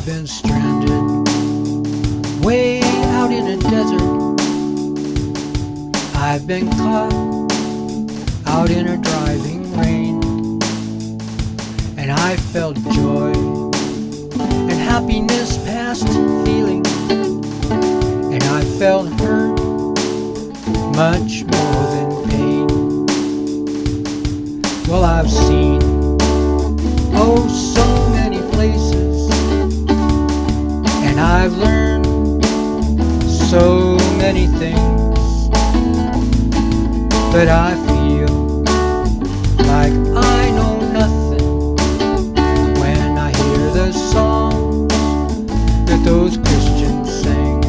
been stranded way out in a desert. I've been caught out in a driving rain, and I felt joy and happiness past feeling, and I felt hurt much more than pain. Well, I've seen oh so many places, and I've learned so many things, but I feel like I know nothing when I hear the songs that those Christians sing.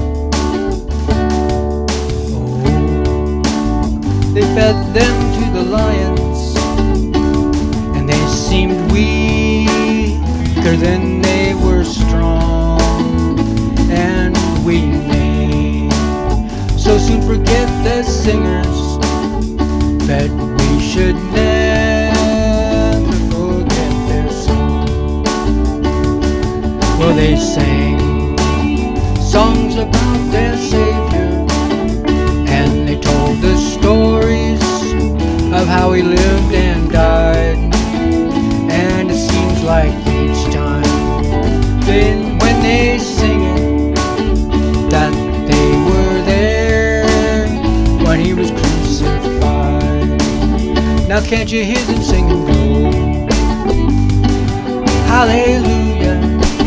Oh, they fed them to the lions, and they seemed weaker than they were strong, and we may so soon forget the singers, but we should never forget their song. Well, they sang songs about their Savior, and they told the stories of how he lived and died. And it seems like each time then when they sing it, that they were there when he was crucified. Now can't you hear them singing? Go, hallelujah,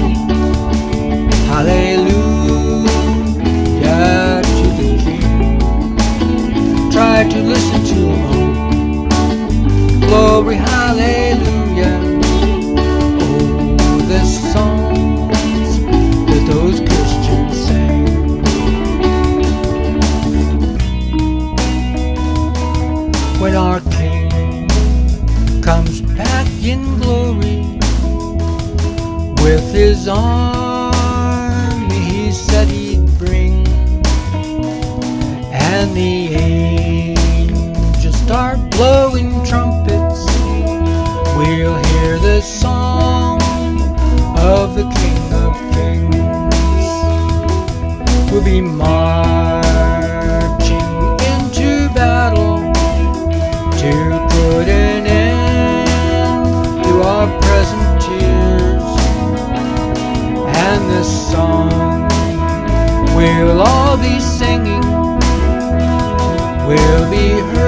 hallelujah to the King. Try to listen to him, oh, glory, hallelujah. Oh, the songs that those Christians sang. When our King comes back in glory with his army he said he'd bring, and the angels start blowing trumpets, we'll hear the song of the King of Kings. We'll be marching into battle to put an end to our present tears, and this song we'll all be singing will be heard